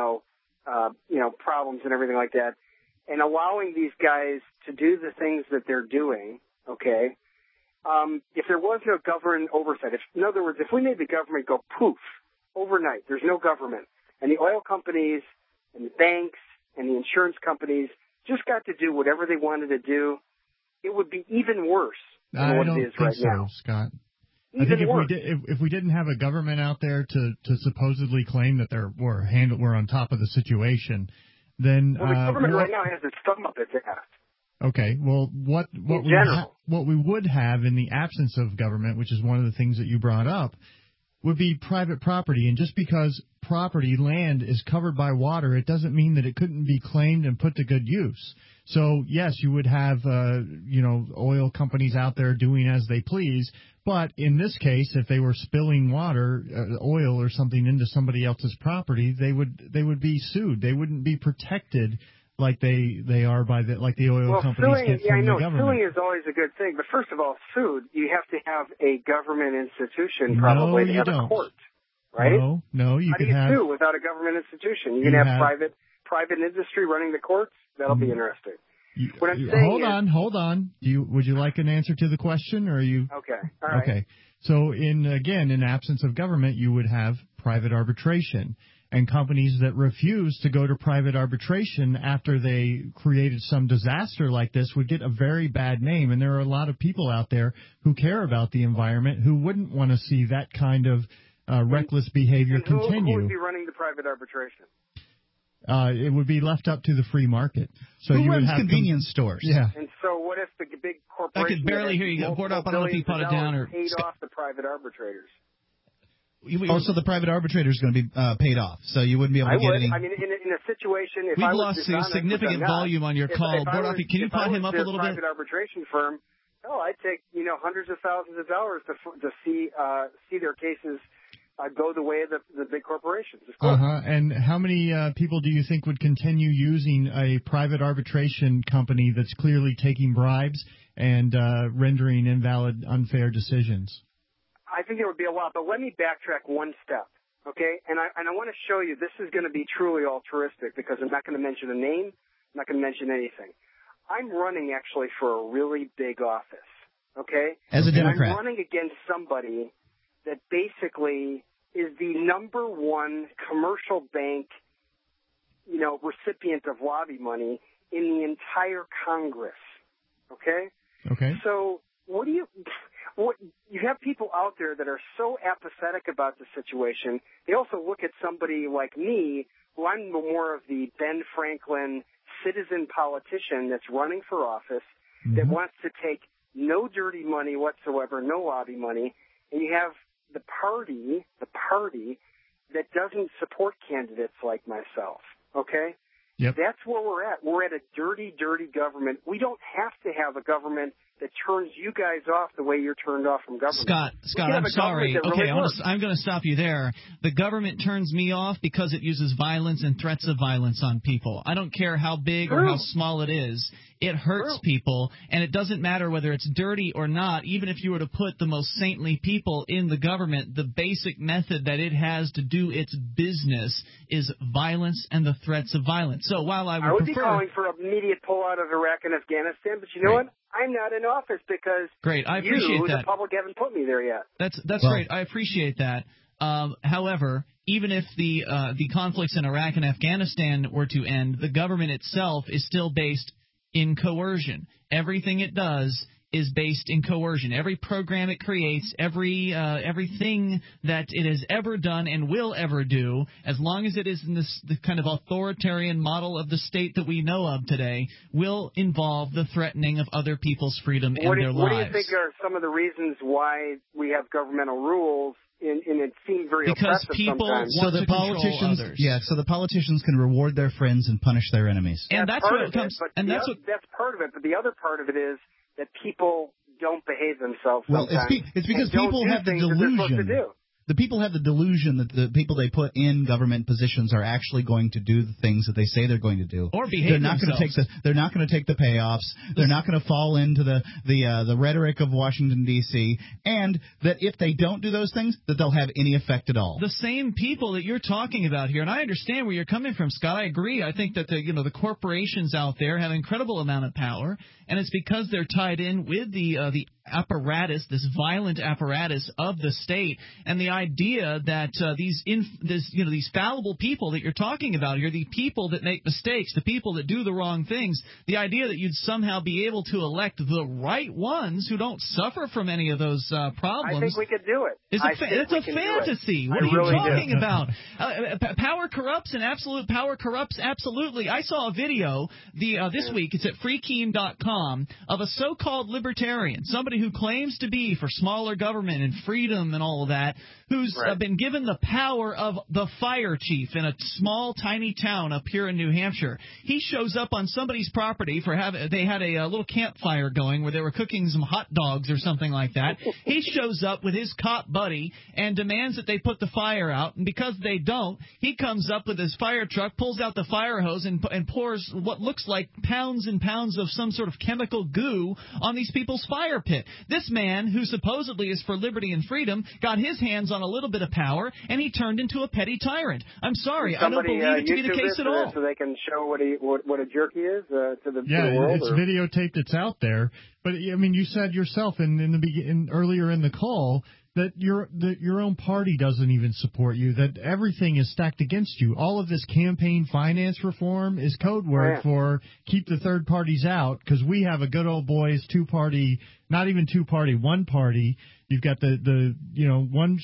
problems and everything like that, and allowing these guys to do the things that they're doing, okay, if there was no government oversight, in other words, if we made the government go poof overnight, there's no government, and the oil companies and the banks and the insurance companies just got to do whatever they wanted to do, it would be even worse than what it is right now. Scott. Even I think worse. if we didn't have a government out there to supposedly claim that we're on top of the situation, then the government right now has its thumb up its ass. Okay, well, what we would have in the absence of government, which is one of the things that you brought up, would be private property. And just because land is covered by water, it doesn't mean that it couldn't be claimed and put to good use. So, yes, you would have, oil companies out there doing as they please. But in this case, if they were spilling water, oil or something into somebody else's property, they would be sued. They wouldn't be protected like they are by like the oil companies get from the government. Suing is always a good thing. But first of all, sued, you have to have a government institution probably to have a court, right? No, you could have. How do you sue without a government institution? You can have private industry running the courts. That'll be interesting. What I'm saying hold on. Would you like an answer to the question, or are you? Okay. All right. Okay. So in absence of government, you would have private arbitration, and companies that refuse to go to private arbitration after they created some disaster like this would get a very bad name. And there are a lot of people out there who care about the environment who wouldn't want to see that kind of reckless behavior continue. Who would be running the private arbitration? It would be left up to the free market. So Who you would runs have convenience stores? Yeah. And so what if the big corporation... I could barely hear you. Gordon, I don't know if you put it down or... ...paid off the private arbitrators? So the private arbitrator is going to be paid off. So you wouldn't be able to get any... I mean, in a situation... if We've I was lost dishonest, significant volume on your call. Gordon, can you pot him up a little bit? If I was a private arbitration firm, I'd take hundreds of thousands of dollars to see their cases go the way of the big corporations. And how many people do you think would continue using a private arbitration company that's clearly taking bribes and rendering invalid, unfair decisions? I think there would be a lot, but let me backtrack one step, okay? And I want to show you this is going to be truly altruistic because I'm not going to mention a name, I'm not going to mention anything. I'm running actually for a really big office, okay? As a Democrat. I'm running against somebody that basically is the number one commercial bank, recipient of lobby money in the entire Congress, okay? Okay. So you have people out there that are so apathetic about the situation. They also look at somebody like me, who I'm more of the Ben Franklin citizen politician that's running for office, that wants to take no dirty money whatsoever, no lobby money, and you have the party that doesn't support candidates like myself, okay? Yep. That's where we're at. We're at a dirty, dirty government. We don't have to have a government that turns you guys off the way you're turned off from government. Scott, I'm sorry. Okay, I'm going to stop you there. The government turns me off because it uses violence and threats of violence on people. I don't care how big or how small it is. It hurts people, and it doesn't matter whether it's dirty or not. Even if you were to put the most saintly people in the government, the basic method that it has to do its business is violence and the threats of violence. So while I would be calling for immediate pullout of Iraq and Afghanistan, but you know what? I'm not in office because I appreciate you, that. the public, haven't put me there yet. That's great. I appreciate that. However, even if the conflicts in Iraq and Afghanistan were to end, the government itself is still based in coercion. Everything it does is based in coercion. Every program it creates, everything that it has ever done and will ever do, as long as it is in the kind of authoritarian model of the state that we know of today, will involve the threatening of other people's freedom and their lives. What do you think are some of the reasons why we have governmental rules? And it seems very oppressive sometimes. So the politicians, so the politicians can reward their friends and punish their enemies. And that's what it comes. That's part of it. But the other part of it is that people don't behave themselves. Well, it's because people have the delusion. The people have the delusion that the people they put in government positions are actually going to do the things that they say they're going to do. Or behave themselves. They're not going to take the payoffs. They're not going to fall into the rhetoric of Washington, D.C. And that if they don't do those things, that they'll have any effect at all. The same people that you're talking about here, and I understand where you're coming from, Scott. I agree. I think that the corporations out there have an incredible amount of power, and it's because they're tied in with the apparatus, this violent apparatus of the state. And the idea that these fallible people that you're talking about here, the people that make mistakes, the people that do the wrong things, the idea that you'd somehow be able to elect the right ones who don't suffer from any of those problems. I think we could do it. It's a fantasy. What are you talking about? Power corrupts, and absolute power corrupts absolutely. I saw a video this week. It's at freekeen.com of a so-called libertarian, somebody who claims to be for smaller government and freedom and all of that, who's been given the power of the fire chief in a small, tiny town up here in New Hampshire. He shows up on somebody's property they had a little campfire going where they were cooking some hot dogs or something like that. He shows up with his cop buddy and demands that they put the fire out, and because they don't, he comes up with his fire truck, pulls out the fire hose, and pours what looks like pounds and pounds of some sort of chemical goo on these people's fire pit. This man, who supposedly is for liberty and freedom, got his hands on a little bit of power, and he turned into a petty tyrant. I'm sorry, I don't believe it to be the case at all. So they can show what a jerk he is to the world. It's videotaped. It's out there. But I mean, you said yourself earlier in the call that your own party doesn't even support you, that everything is stacked against you. All of this campaign finance reform is code word for keep the third parties out, because we have a good old boys two-party, not even two-party, one party. You've got one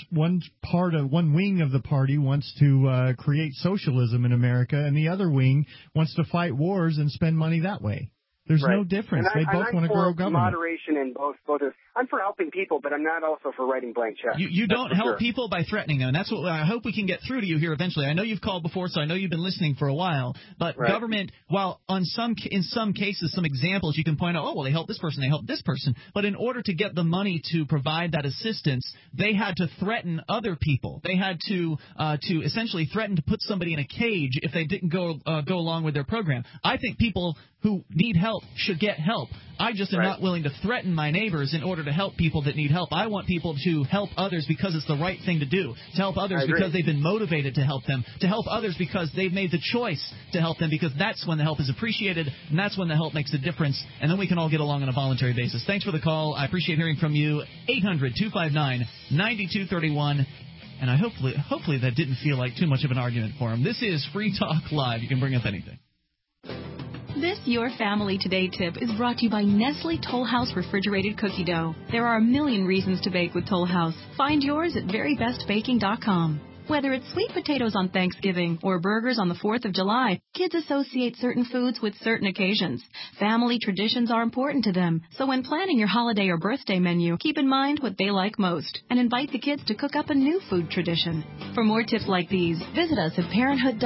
wing of the party wants to create socialism in America, and the other wing wants to fight wars and spend money that way. There's no difference. They both want to grow government. Moderation in both. I'm for helping people, but I'm not also for writing blank checks. You don't help people by threatening them, and that's what I hope we can get through to you here eventually. I know you've called before, so I know you've been listening for a while. But government, while in some cases, some examples you can point out, they help this person, they help this person. But in order to get the money to provide that assistance, they had to threaten other people. They had to essentially threaten to put somebody in a cage if they didn't go along with their program. I think people who need help should get help. I just am not willing to threaten my neighbors in order to help people that need help. I want people to help others because it's the right thing to do, to help others because they've been motivated to help them, to help others because they've made the choice to help them, because that's when the help is appreciated, and that's when the help makes a difference, and then we can all get along on a voluntary basis. Thanks for the call. I appreciate hearing from you. 800-259-9231. And hopefully that didn't feel like too much of an argument for him. This is Free Talk Live. You can bring up anything. This Your Family Today tip is brought to you by Nestle Toll House Refrigerated Cookie Dough. There are a million reasons to bake with Toll House. Find yours at verybestbaking.com. Whether it's sweet potatoes on Thanksgiving or burgers on the 4th of July, kids associate certain foods with certain occasions. Family traditions are important to them, so when planning your holiday or birthday menu, keep in mind what they like most and invite the kids to cook up a new food tradition. For more tips like these, visit us at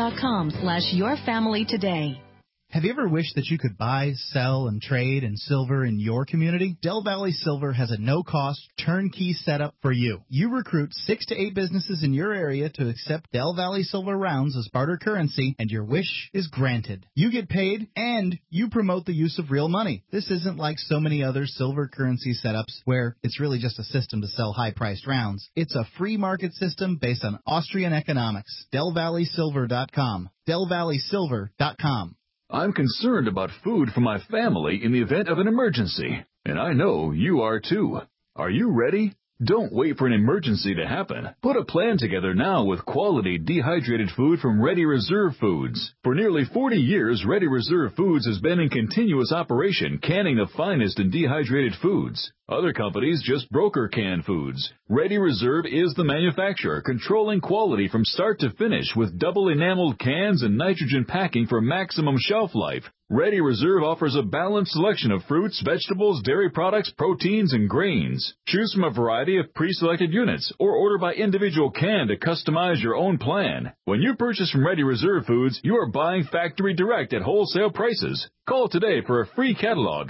parenthood.com/yourfamilytoday. Have you ever wished that you could buy, sell, and trade in silver in your community? Del Valley Silver has a no-cost, turnkey setup for you. You recruit 6 to 8 businesses in your area to accept Del Valley Silver rounds as barter currency, and your wish is granted. You get paid, and you promote the use of real money. This isn't like so many other silver currency setups where it's really just a system to sell high-priced rounds. It's a free market system based on Austrian economics. DelValleySilver.com. DelValleySilver.com. I'm concerned about food for my family in the event of an emergency, and I know you are too. Are you ready? Don't wait for an emergency to happen. Put a plan together now with quality dehydrated food from Ready Reserve Foods. For nearly 40 years, Ready Reserve Foods has been in continuous operation, canning the finest in dehydrated foods. Other companies just broker canned foods. Ready Reserve is the manufacturer, controlling quality from start to finish with double enameled cans and nitrogen packing for maximum shelf life. Ready Reserve offers a balanced selection of fruits, vegetables, dairy products, proteins, and grains. Choose from a variety of pre-selected units or order by individual can to customize your own plan. When you purchase from Ready Reserve Foods, you are buying factory direct at wholesale prices. Call today for a free catalog,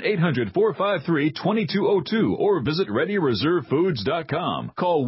1-800-453-2202, or visit ReadyReserveFoods.com. Call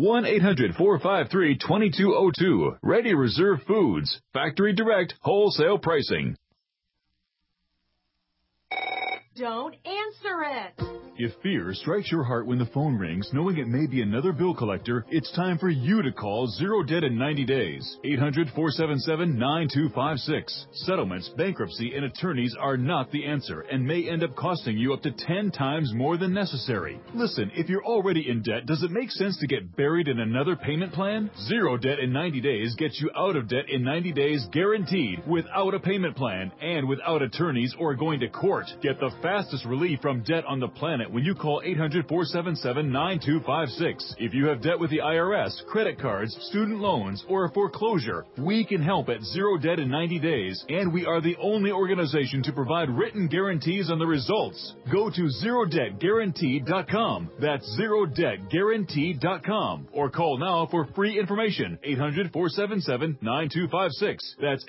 1-800-453-2202. Ready Reserve Foods, factory direct, wholesale pricing. Don't answer it. If fear strikes your heart when the phone rings, knowing it may be another bill collector, it's time for you to call Zero Debt in 90 days. 800-477-9256. Settlements, bankruptcy, and attorneys are not the answer and may end up costing you up to 10 times more than necessary. Listen, if you're already in debt, does it make sense to get buried in another payment plan? Zero Debt in 90 days gets you out of debt in 90 days guaranteed, without a payment plan and without attorneys or going to court. Get the fastest relief from debt on the planet when you call 800-477-9256. If you have debt with the IRS, credit cards, student loans, or a foreclosure, we can help at Zero Debt in 90 days, and we are the only organization to provide written guarantees on the results. Go to ZeroDebtGuaranteed.com. That's ZeroDebtGuaranteed.com. Or call now for free information. 800-477-9256. That's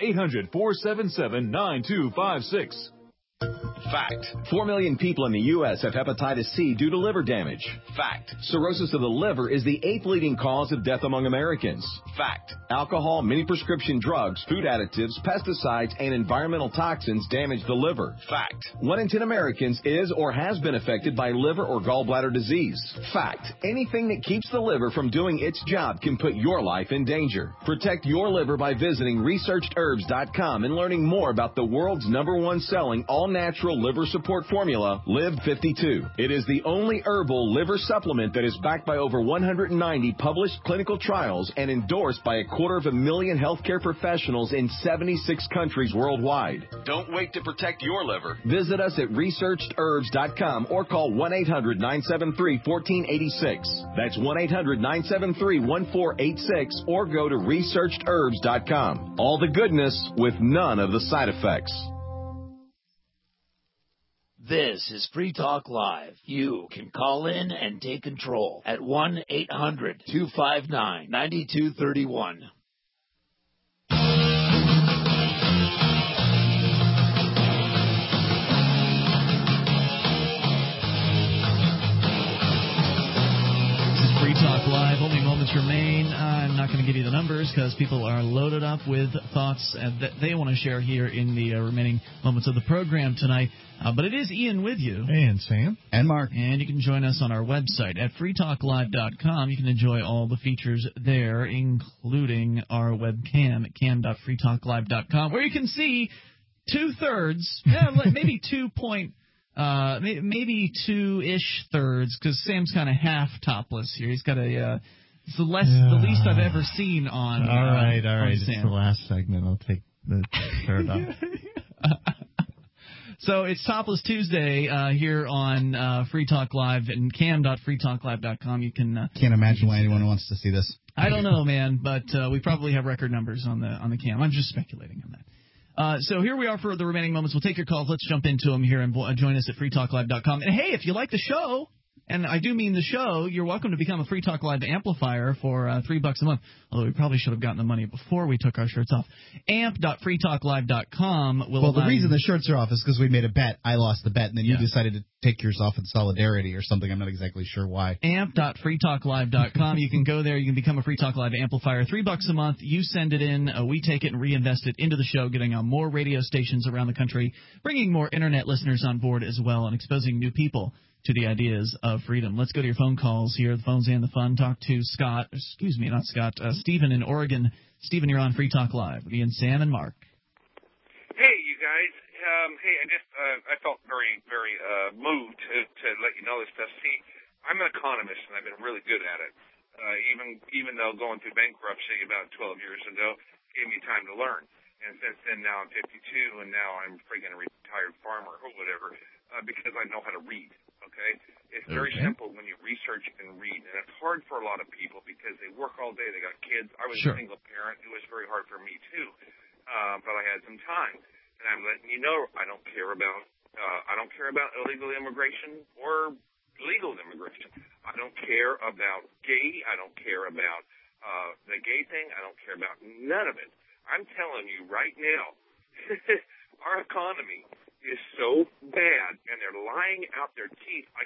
800-477-9256. Fact. 4 million people in the U.S. have hepatitis C due to liver damage. Fact. Cirrhosis of the liver is the 8th leading cause of death among Americans. Fact. Alcohol, many prescription drugs, food additives, pesticides, and environmental toxins damage the liver. Fact. 1 in 10 Americans is or has been affected by liver or gallbladder disease. Fact. Anything that keeps the liver from doing its job can put your life in danger. Protect your liver by visiting ResearchedHerbs.com and learning more about the world's #1 selling all-natural liver support formula, Live 52. It is the only herbal liver supplement that is backed by over 190 published clinical trials and endorsed by 250,000 healthcare professionals in 76 countries worldwide. Don't wait to protect your liver. Visit us at ResearchedHerbs.com or call 1-800-973-1486. That's 1-800-973-1486 or go to ResearchedHerbs.com. All the goodness with none of the side effects. This is Free Talk Live. You can call in and take control at 1-800-259-9231. Free Talk Live. Only moments remain. I'm not going to give you the numbers because people are loaded up with thoughts that they want to share here in the remaining moments of the program tonight. But it is Ian with you. And Sam. And Mark. And you can join us on our website at freetalklive.com. You can enjoy all the features there, including our webcam at cam.freetalklive.com, where you can see 2/3, maybe 2. Maybe 2-ish thirds, because Sam's kind of half topless here. He's got it's the least I've ever seen on. All right. Sam. It's the last segment. I'll take the third off. So it's Topless Tuesday here on Free Talk Live and cam.freetalklive.com. You can can't imagine why anyone wants to see this. I don't know, man, but we probably have record numbers on the cam. I'm just speculating on that. So here we are for the remaining moments. We'll take your calls. Let's jump into them here and join us at freetalklive.com. And hey, if you like the show, and I do mean the show, you're welcome to become a Free Talk Live amplifier for $3 a month. Although we probably should have gotten the money before we took our shirts off. amp.freetalklive.com will. Well, the reason the shirts are off is because we made a bet. I lost the bet, and then you decided to take yours off in solidarity or something. I'm not exactly sure why. amp.freetalklive.com. You can go there. You can become a Free Talk Live amplifier. $3 a month. You send it in. We take it and reinvest it into the show, getting on more radio stations around the country, bringing more internet listeners on board as well, and exposing new people to the ideas of freedom. Let's go to your phone calls here. The phones and the fun. Talk to Stephen in Oregon. Stephen, you're on Free Talk Live with Ian, Sam, and Mark. Hey, you guys. I felt very, very moved to let you know this stuff. See, I'm an economist, and I've been really good at it. Even though going through bankruptcy about 12 years ago gave me time to learn. And since then, now I'm 52, and now I'm freaking a retired farmer or whatever, because I know how to read. Okay? It's very simple when you research and read. And it's hard for a lot of people because they work all day. They got kids. I was a single parent. It was very hard for me, too. But I had some time. And I'm letting you know I don't care about illegal immigration or legal immigration. I don't care about gay. I don't care about the gay thing. I don't care about none of it. I'm telling you right now, our economy is so bad, and they're lying out their teeth. I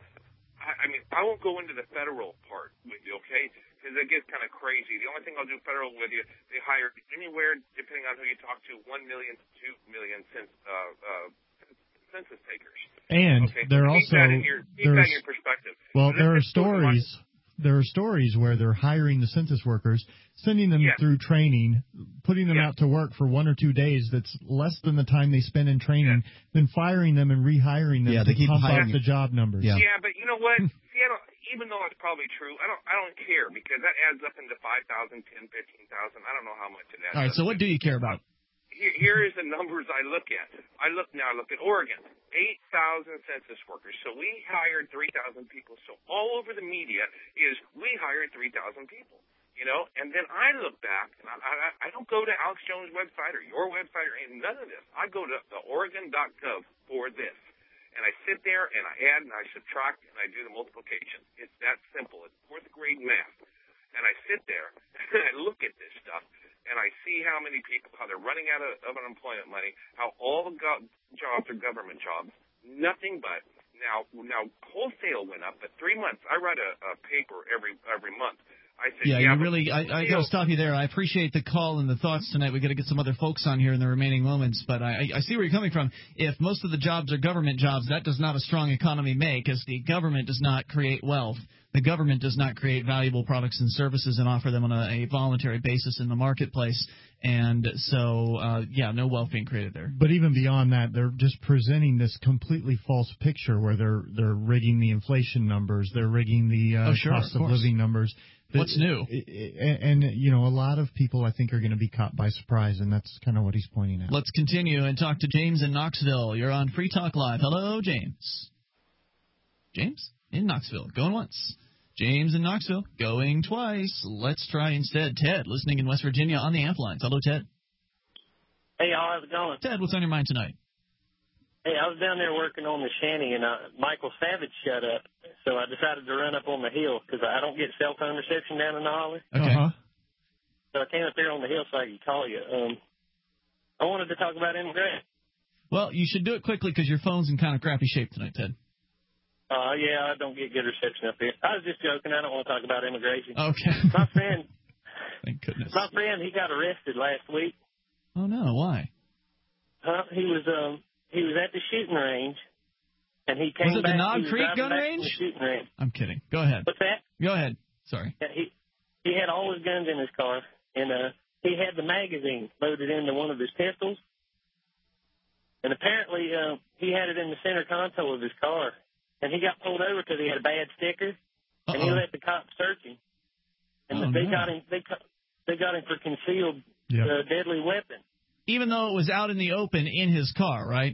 won't go into the federal part with you, okay? Because it gets kind of crazy. The only thing I'll do federal with you, they hire anywhere, depending on who you talk to, 1 million to 2 million census takers. And Okay, they're keep also that in your perspective. Well, So there are this is sort of stories. There are stories where they're hiring the census workers, sending them through training, putting them out to work for 1 or 2 days. That's less than the time they spend in training, then firing them and rehiring them to pump up the job numbers. Yeah, but you know what? See, even though it's probably true, I don't care because that adds up into 5,000, 10, 15,000. I don't know how much it adds. All right, so what do you care about? Here is the numbers I look at. I look at Oregon, 8,000 census workers. So we hired 3,000 people. So all over the media is we hired 3,000 people. You know, and then I look back, and I don't go to Alex Jones' website or your website or none of this. I go to the Oregon.gov for this. And I sit there and I add and I subtract and I do the multiplication. It's that simple. It's fourth grade math. And I sit there and I look at this stuff and I see how many people, how they're running out of unemployment money, how all the jobs are government jobs, nothing but. Now wholesale went up, but 3 months. I write a paper every month. I said, I got to stop you there. I appreciate the call and the thoughts tonight. We got to get some other folks on here in the remaining moments, but I see where you're coming from. If most of the jobs are government jobs, that does not a strong economy make, as the government does not create wealth. The government does not create valuable products and services and offer them on a voluntary basis in the marketplace. And so, no wealth being created there. But even beyond that, they're just presenting this completely false picture where they're rigging the inflation numbers, they're rigging the cost of living numbers. What's new? And, a lot of people, I think, are going to be caught by surprise, and that's kind of what he's pointing out. Let's continue and talk to James in Knoxville. You're on Free Talk Live. Hello, James. James in Knoxville. Going once. James in Knoxville. Going twice. Let's try instead Ted, listening in West Virginia on the amp lines. Hello, Ted. Hey, how's it going? Ted, what's on your mind tonight? Hey, I was down there working on the shanty, and Michael Savage shut up, so I decided to run up on the hill because I don't get cell phone reception down in the holler. Okay. So I came up here on the hill so I could call you. I wanted to talk about immigration. Well, you should do it quickly because your phone's in kind of crappy shape tonight, Ted. Yeah, I don't get good reception up here. I was just joking. I don't want to talk about immigration. Okay. My friend, thank goodness. My friend, he got arrested last week. Oh no, why? He was at the shooting range, and he came Was it back. the Knob Creek gun back range? From the shooting range. I'm kidding. Go ahead. What's that? Go ahead. Sorry. Yeah, he had all his guns in his car, and he had the magazine loaded into one of his pistols, and apparently he had it in the center console of his car, and he got pulled over because he had a bad sticker, and he let the cops search him, and they got him. They got him for concealed deadly weapon. Even though it was out in the open in his car, right?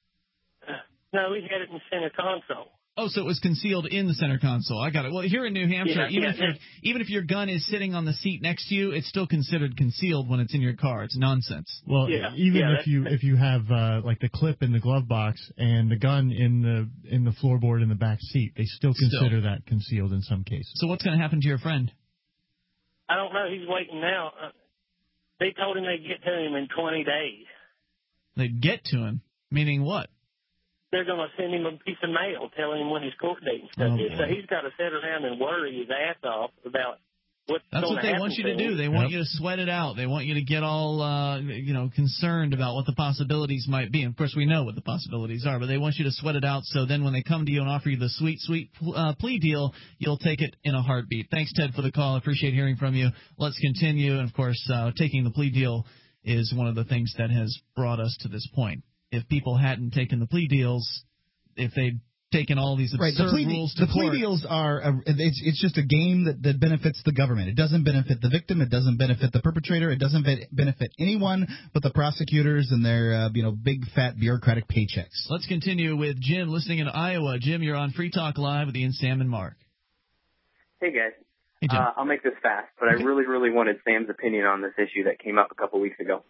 No, he had it in the center console. Oh, so it was concealed in the center console. I got it. Well, here in New Hampshire, even if your gun is sitting on the seat next to you, it's still considered concealed when it's in your car. It's nonsense. Well, if you have like the clip in the glove box and the gun in the floorboard in the back seat, they still consider that concealed in some cases. So what's going to happen to your friend? I don't know. He's waiting now. They told him they'd get to him in 20 days. They'd get to him? Meaning what? They're going to send him a piece of mail telling him when his court date and stuff is. So he's got to sit around and worry his ass off about what's going to happen. That's what they want you to do. They want you to sweat it out. They want you to get all, concerned about what the possibilities might be. And of course, we know what the possibilities are, but they want you to sweat it out so then when they come to you and offer you the sweet, sweet plea deal, you'll take it in a heartbeat. Thanks, Ted, for the call. I appreciate hearing from you. Let's continue. And of course, taking the plea deal is one of the things that has brought us to this point. If people hadn't taken the plea deals, if they'd taken all these absurd rules to court. The plea deals are it's just a game that benefits the government. It doesn't benefit the victim. It doesn't benefit the perpetrator. It doesn't benefit anyone but the prosecutors and their big fat bureaucratic paychecks. Let's continue with Jim listening in Iowa. Jim, you're on Free Talk Live with Ian, Sam, and Mark. Hey guys. Hey, Jim. I'll make this fast, but I really wanted Sam's opinion on this issue that came up a couple weeks ago.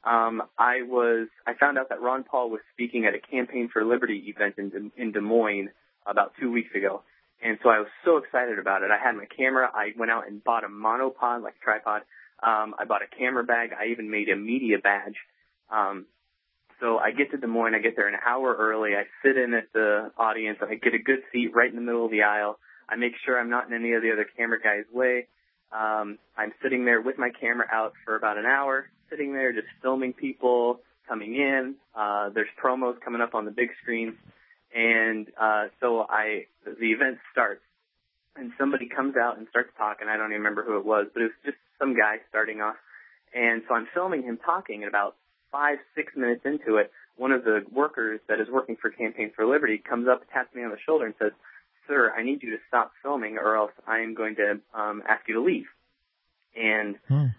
I found out that Ron Paul was speaking at a Campaign for Liberty event in Des Moines about 2 weeks ago. And so I was so excited about it. I had my camera. I went out and bought a monopod, like a tripod. I bought a camera bag. I even made a media badge. So I get to Des Moines. I get there an hour early. I sit in at the audience. I get a good seat right in the middle of the aisle. I make sure I'm not in any of the other camera guys' way. I'm sitting there with my camera out for about an hour, sitting there just filming people coming in. There's promos coming up on the big screen. And so the event starts, and somebody comes out and starts talking. I don't even remember who it was, but it was just some guy starting off. And so I'm filming him talking, and about 5-6 minutes into it, one of the workers that is working for Campaign for Liberty comes up, taps me on the shoulder, and says, "Sir, I need you to stop filming, or else I am going to ask you to leave." And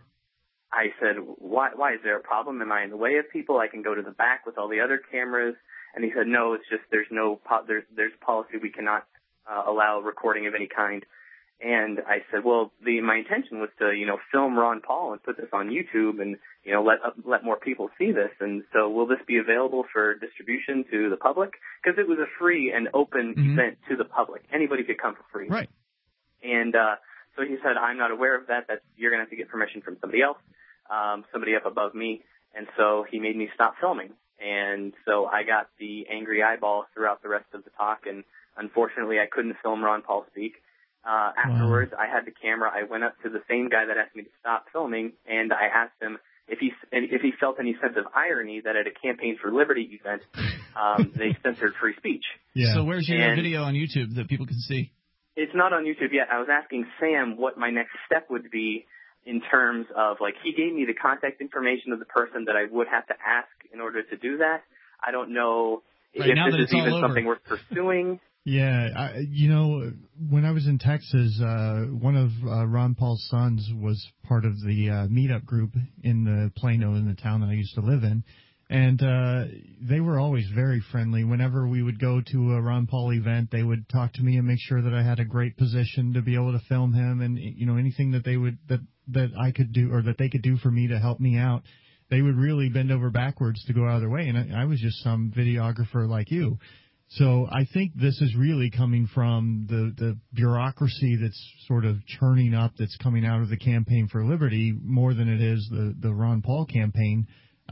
I said, why is there a problem? Am I in the way of people? I can go to the back with all the other cameras. And he said, no, it's just there's policy. We cannot allow recording of any kind. And I said, well, my intention was to, film Ron Paul and put this on YouTube and, let more people see this. And so will this be available for distribution to the public? Because it was a free and open event to the public. Anybody could come for free. Right. And so he said, I'm not aware of that. You're going to have to get permission from somebody else, somebody up above me. And so he made me stop filming. And so I got the angry eyeball throughout the rest of the talk. And unfortunately, I couldn't film Ron Paul speak. Afterwards, I had the camera. I went up to the same guy that asked me to stop filming, and I asked him if he felt any sense of irony that at a Campaign for Liberty event, they censored free speech. Yeah. So where's your video on YouTube that people can see? It's not on YouTube yet. I was asking Sam what my next step would be in terms of, he gave me the contact information of the person that I would have to ask in order to do that. I don't know if this is even something worth pursuing. Yeah, when I was in Texas, one of Ron Paul's sons was part of the meetup group in the Plano, in the town that I used to live in, and they were always very friendly. Whenever we would go to a Ron Paul event, they would talk to me and make sure that I had a great position to be able to film him, and anything that that I could do or that they could do for me to help me out. They would really bend over backwards to go out of their way, and I was just some videographer like you. So I think this is really coming from the bureaucracy that's sort of churning up, that's coming out of the Campaign for Liberty more than it is the Ron Paul campaign.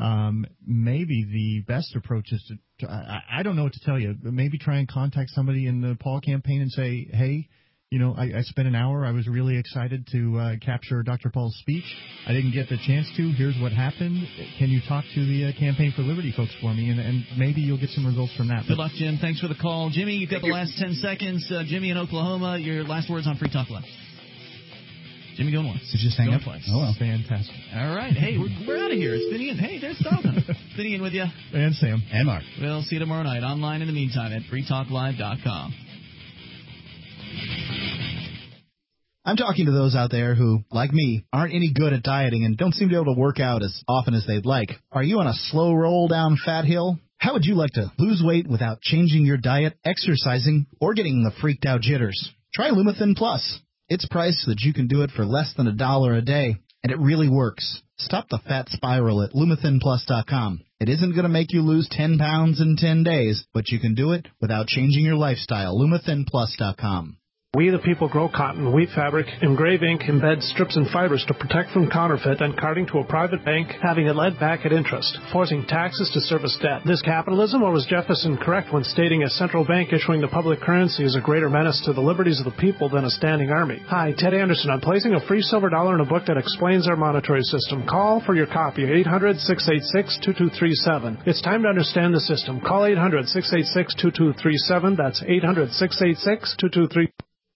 Maybe the best approach is I don't know what to tell you, but maybe try and contact somebody in the Paul campaign and say, hey, I spent an hour. I was really excited to capture Dr. Paul's speech. I didn't get the chance to. Here's what happened. Can you talk to the Campaign for Liberty folks for me? And maybe you'll get some results from that. Good luck, Jim. Thanks for the call. Jimmy, you've got the last 10 seconds. Jimmy in Oklahoma, your last words on Free Talk Live. Jimmy going once. Did you just hang up? Twice. Oh, well. Fantastic. All right. Hey, we're out of here. It's Vinny and hey, there's Dalton. Vinny in with you. And Sam. And Mark. We'll see you tomorrow night online in the meantime at freetalklive.com. I'm talking to those out there who, like me, aren't any good at dieting and don't seem to be able to work out as often as they'd like. Are you on a slow roll down fat hill? How would you like to lose weight without changing your diet, exercising, or getting the freaked out jitters? Try Lumithin Plus. It's priced so that you can do it for less than $1 a day, and it really works. Stop the fat spiral at LumithinPlus.com. It isn't going to make you lose 10 pounds in 10 days, but you can do it without changing your lifestyle. LumithinPlus.com. We the people grow cotton, weave fabric, engrave ink, embed strips and fibers to protect from counterfeit and carting to a private bank, having it led back at interest, forcing taxes to service debt. This capitalism, or was Jefferson correct when stating a central bank issuing the public currency is a greater menace to the liberties of the people than a standing army? Hi, Ted Anderson. I'm placing a free silver dollar in a book that explains our monetary system. Call for your copy, 800-686-2237. It's time to understand the system. Call 800-686-2237. That's 800-686-2237.